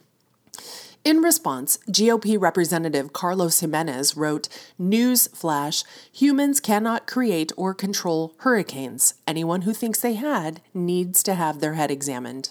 In response, GOP Representative Carlos Jimenez wrote, "News flash, humans cannot create or control hurricanes. Anyone who thinks they had needs to have their head examined."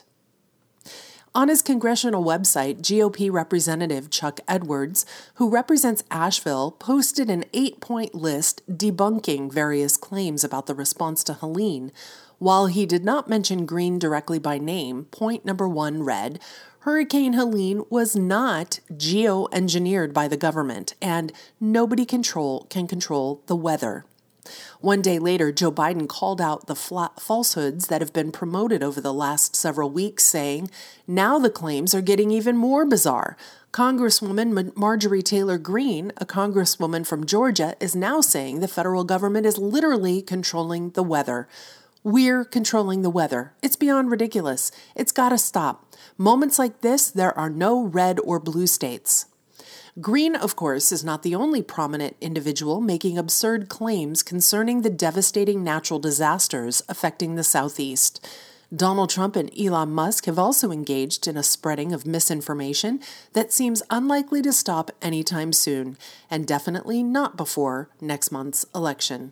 On his congressional website, GOP Representative Chuck Edwards, who represents Asheville, posted an 8-point list debunking various claims about the response to Helene. While he did not mention Greene directly by name, point number 1 read, "Hurricane Helene was not geoengineered by the government, and nobody can control the weather." One day later, Joe Biden called out the falsehoods that have been promoted over the last several weeks, saying, "Now the claims are getting even more bizarre. Congresswoman Marjorie Taylor Greene, a congresswoman from Georgia, is now saying the federal government is literally controlling the weather. We're controlling the weather. It's beyond ridiculous. It's got to stop. Moments like this, there are no red or blue states." Greene, of course, is not the only prominent individual making absurd claims concerning the devastating natural disasters affecting the Southeast. Donald Trump and Elon Musk have also engaged in a spreading of misinformation that seems unlikely to stop anytime soon, and definitely not before next month's election.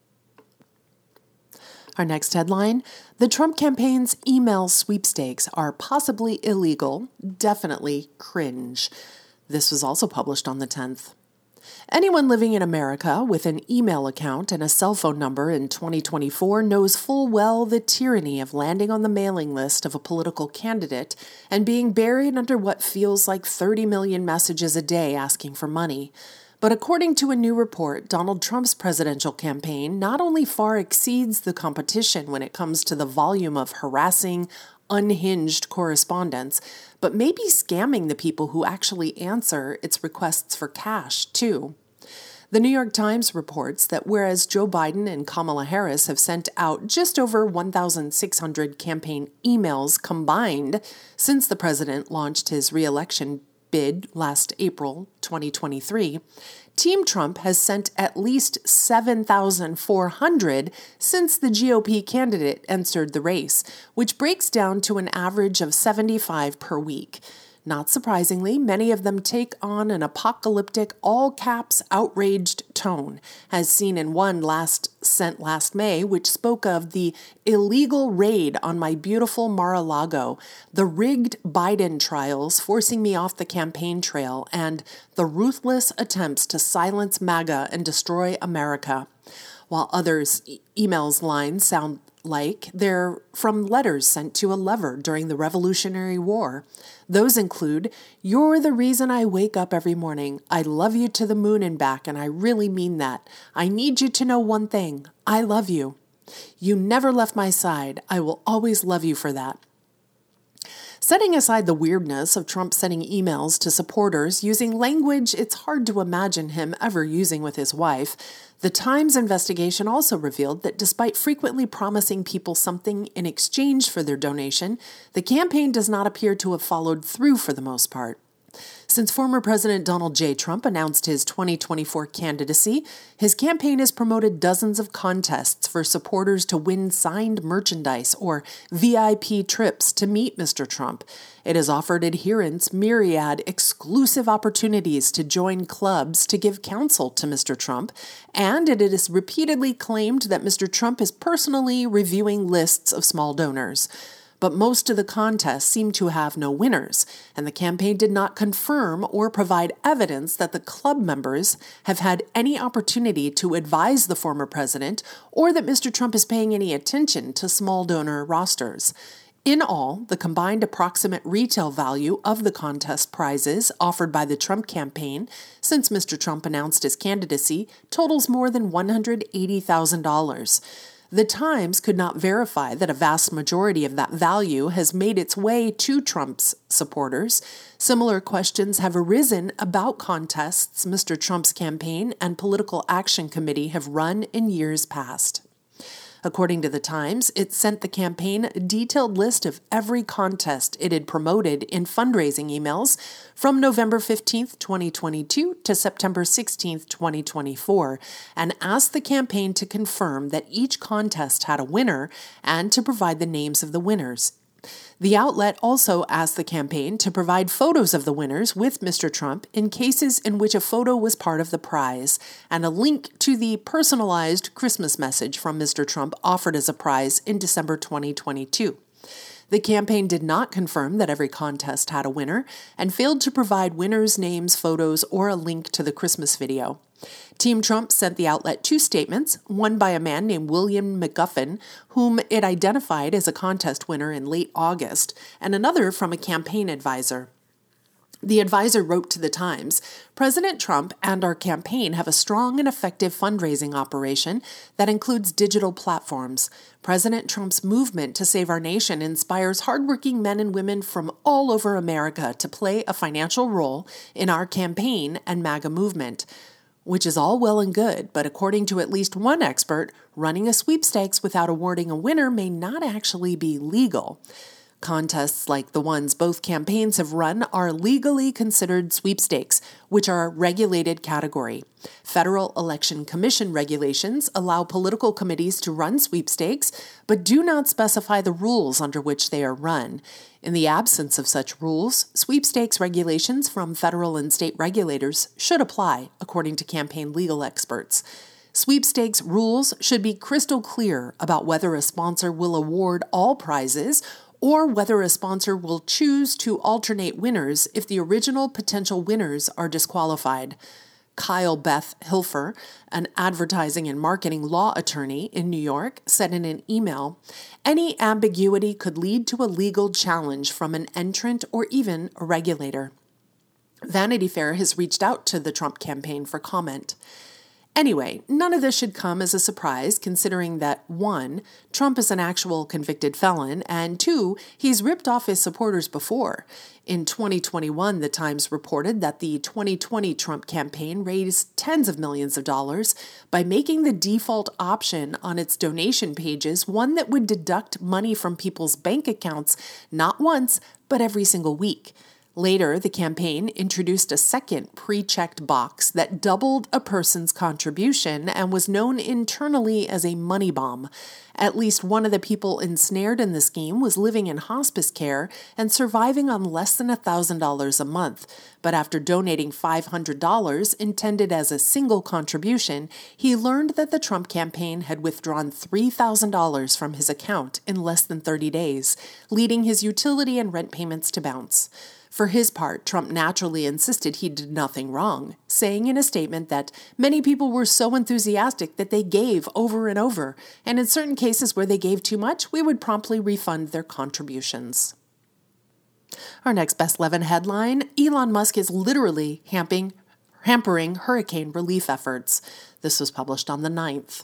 Our next headline, the Trump campaign's email sweepstakes are possibly illegal, definitely cringe. This was also published on the 10th. Anyone living in America with an email account and a cell phone number in 2024 knows full well the tyranny of landing on the mailing list of a political candidate and being buried under what feels like 30 million messages a day asking for money. But according to a new report, Donald Trump's presidential campaign not only far exceeds the competition when it comes to the volume of harassing, unhinged correspondence, but may be scamming the people who actually answer its requests for cash, too. The New York Times reports that whereas Joe Biden and Kamala Harris have sent out just over 1,600 campaign emails combined since the president launched his re-election bid last April 2023, Team Trump has sent at least 7,400 since the GOP candidate entered the race, which breaks down to an average of 75 per week. Not surprisingly, many of them take on an apocalyptic, all-caps, outraged tone, as seen in one sent last May, which spoke of the illegal raid on my beautiful Mar-a-Lago, the rigged Biden trials forcing me off the campaign trail, and the ruthless attempts to silence MAGA and destroy America. While others' emails lines sound like they're from letters sent to a lover during the Revolutionary War. Those include, "You're the reason I wake up every morning. I love you to the moon and back, and I really mean that. I need you to know one thing. I love you. You never left my side. I will always love you for that." Setting aside the weirdness of Trump sending emails to supporters using language it's hard to imagine him ever using with his wife, the Times investigation also revealed that despite frequently promising people something in exchange for their donation, the campaign does not appear to have followed through for the most part. Since former President Donald J. Trump announced his 2024 candidacy, his campaign has promoted dozens of contests for supporters to win signed merchandise or VIP trips to meet Mr. Trump. It has offered adherents myriad exclusive opportunities to join clubs to give counsel to Mr. Trump, and it has repeatedly claimed that Mr. Trump is personally reviewing lists of small donors. but most of the contests seemed to have no winners, and the campaign did not confirm or provide evidence that the club members have had any opportunity to advise the former president or that Mr. Trump is paying any attention to small donor rosters. In all, the combined approximate retail value of the contest prizes offered by the Trump campaign since Mr. Trump announced his candidacy totals more than $180,000. The Times could not verify that a vast majority of that value has made its way to Trump's supporters. Similar questions have arisen about contests Mr. Trump's campaign and Political Action Committee have run in years past. According to the Times, it sent the campaign a detailed list of every contest it had promoted in fundraising emails from November 15, 2022 to September 16, 2024, and asked the campaign to confirm that each contest had a winner and to provide the names of the winners. The outlet also asked the campaign to provide photos of the winners with Mr. Trump in cases in which a photo was part of the prize, and a link to the personalized Christmas message from Mr. Trump offered as a prize in December 2022. The campaign did not confirm that every contest had a winner and failed to provide winners' names, photos, or a link to the Christmas video. Team Trump sent the outlet two statements, one by a man named William McGuffin, whom it identified as a contest winner in late August, and another from a campaign advisor. The advisor wrote to the Times, "President Trump and our campaign have a strong and effective fundraising operation that includes digital platforms. President Trump's movement to save our nation inspires hardworking men and women from all over America to play a financial role in our campaign and MAGA movement." Which is all well and good, but according to at least one expert, running a sweepstakes without awarding a winner may not actually be legal. Contests like the ones both campaigns have run are legally considered sweepstakes, which are a regulated category. Federal Election Commission regulations allow political committees to run sweepstakes, but do not specify the rules under which they are run. In the absence of such rules, sweepstakes regulations from federal and state regulators should apply, according to campaign legal experts. Sweepstakes rules should be crystal clear about whether a sponsor will award all prizes or whether a sponsor will choose to alternate winners if the original potential winners are disqualified. Kyle Beth Hilfer, an advertising and marketing law attorney in New York, said in an email, "Any ambiguity could lead to a legal challenge from an entrant or even a regulator." Vanity Fair has reached out to the Trump campaign for comment. Anyway, none of this should come as a surprise considering that 1. Trump is an actual convicted felon, and 2. He's ripped off his supporters before. In 2021, the Times reported that the 2020 Trump campaign raised tens of millions of dollars by making the default option on its donation pages one that would deduct money from people's bank accounts not once, but every single week. Later, the campaign introduced a second pre-checked box that doubled a person's contribution and was known internally as a money bomb. At least one of the people ensnared in the scheme was living in hospice care and surviving on less than $1,000 a month. But after donating $500 intended as a single contribution, he learned that the Trump campaign had withdrawn $3,000 from his account in less than 30 days, leading his utility and rent payments to bounce. For his part, Trump naturally insisted he did nothing wrong, saying in a statement that many people were so enthusiastic that they gave over and over, and in certain cases where they gave too much, we would promptly refund their contributions. Our next Best 11 headline, Elon Musk is literally hampering hurricane relief efforts. This was published on the 9th.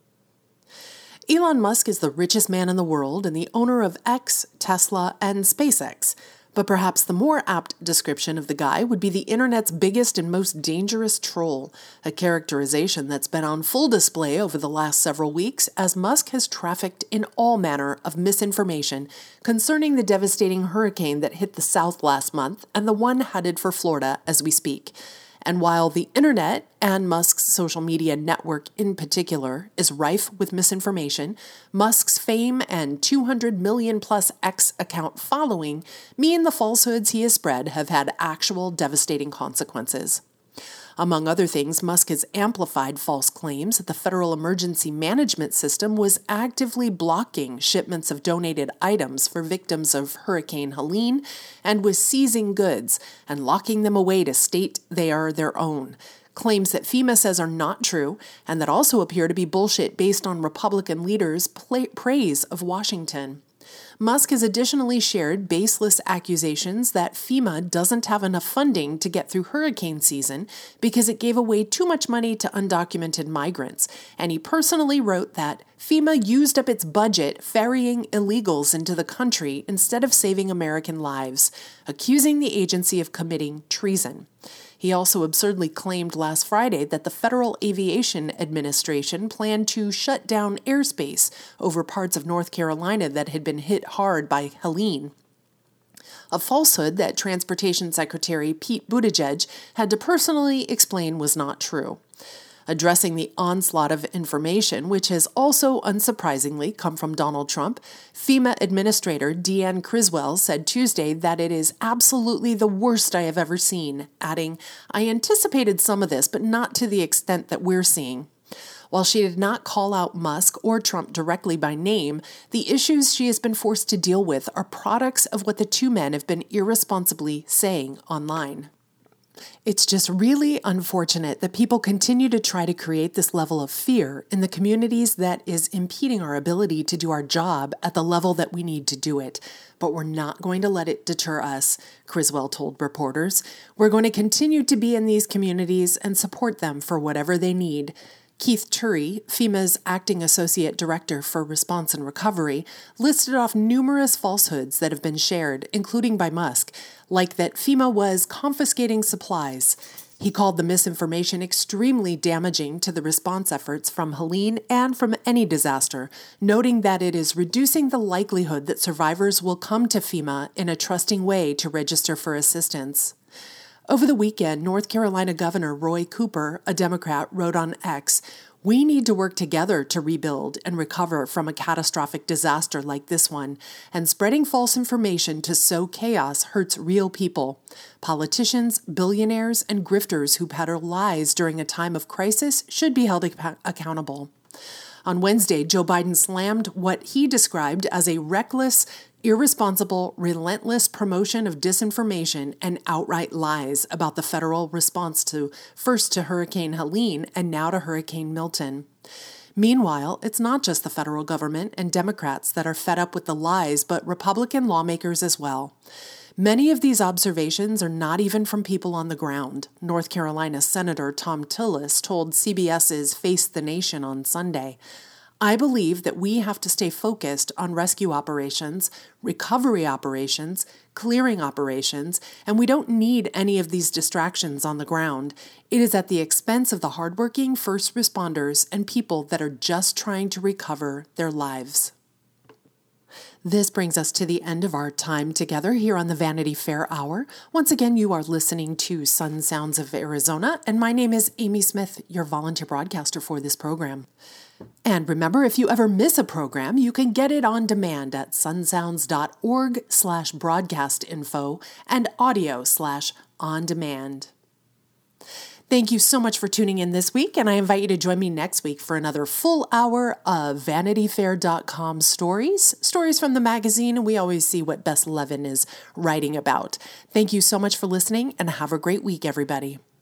Elon Musk is the richest man in the world and the owner of X, Tesla, and SpaceX. But perhaps the more apt description of the guy would be the internet's biggest and most dangerous troll, a characterization that's been on full display over the last several weeks as Musk has trafficked in all manner of misinformation concerning the devastating hurricane that hit the South last month and the one headed for Florida as we speak. And while the internet, and Musk's social media network in particular, is rife with misinformation, Musk's fame and 200 million plus X account following mean the falsehoods he has spread have had actual devastating consequences. Among other things, Musk has amplified false claims that the Federal Emergency Management System was actively blocking shipments of donated items for victims of Hurricane Helene and was seizing goods and locking them away to state they are their own. Claims that FEMA says are not true and that also appear to be bullshit based on Republican leaders' praise of Washington. Musk has additionally shared baseless accusations that FEMA doesn't have enough funding to get through hurricane season because it gave away too much money to undocumented migrants, and he personally wrote that FEMA used up its budget ferrying illegals into the country instead of saving American lives, accusing the agency of committing treason. He also absurdly claimed last Friday that the Federal Aviation Administration planned to shut down airspace over parts of North Carolina that had been hit hard by Helene, a falsehood that Transportation Secretary Pete Buttigieg had to personally explain was not true. Addressing the onslaught of information, which has also unsurprisingly come from Donald Trump, FEMA Administrator Deanne Criswell said Tuesday that it is absolutely the worst I have ever seen, adding, "I anticipated some of this, but not to the extent that we're seeing." While she did not call out Musk or Trump directly by name, the issues she has been forced to deal with are products of what the two men have been irresponsibly saying online. It's just really unfortunate that people continue to try to create this level of fear in the communities that is impeding our ability to do our job at the level that we need to do it. But we're not going to let it deter us, Criswell told reporters. We're going to continue to be in these communities and support them for whatever they need. Keith Turry, FEMA's acting associate director for response and recovery, listed off numerous falsehoods that have been shared, including by Musk, like that FEMA was confiscating supplies. He called the misinformation extremely damaging to the response efforts from Helene and from any disaster, noting that it is reducing the likelihood that survivors will come to FEMA in a trusting way to register for assistance. Over the weekend, North Carolina Governor Roy Cooper, a Democrat, wrote on X, "We need to work together to rebuild and recover from a catastrophic disaster like this one, and spreading false information to sow chaos hurts real people. Politicians, billionaires, and grifters who peddle lies during a time of crisis should be held accountable." On Wednesday, Joe Biden slammed what he described as a reckless, irresponsible, relentless promotion of disinformation and outright lies about the federal response first to Hurricane Helene and now to Hurricane Milton. Meanwhile, it's not just the federal government and Democrats that are fed up with the lies, but Republican lawmakers as well. Many of these observations are not even from people on the ground. North Carolina Senator Thom Tillis told CBS's Face the Nation on Sunday, "I believe that we have to stay focused on rescue operations, recovery operations, clearing operations, and we don't need any of these distractions on the ground. It is at the expense of the hardworking first responders and people that are just trying to recover their lives." This brings us to the end of our time together here on the Vanity Fair Hour. Once again, you are listening to Sun Sounds of Arizona, and my name is Amy Smith, your volunteer broadcaster for this program. And remember, if you ever miss a program, you can get it on demand at sunsounds.org/broadcast info and audio/on-demand. Thank you so much for tuning in this week, and I invite you to join me next week for another full hour of VanityFair.com stories from the magazine, and we always see what Bess Levin is writing about. Thank you so much for listening, and have a great week, everybody.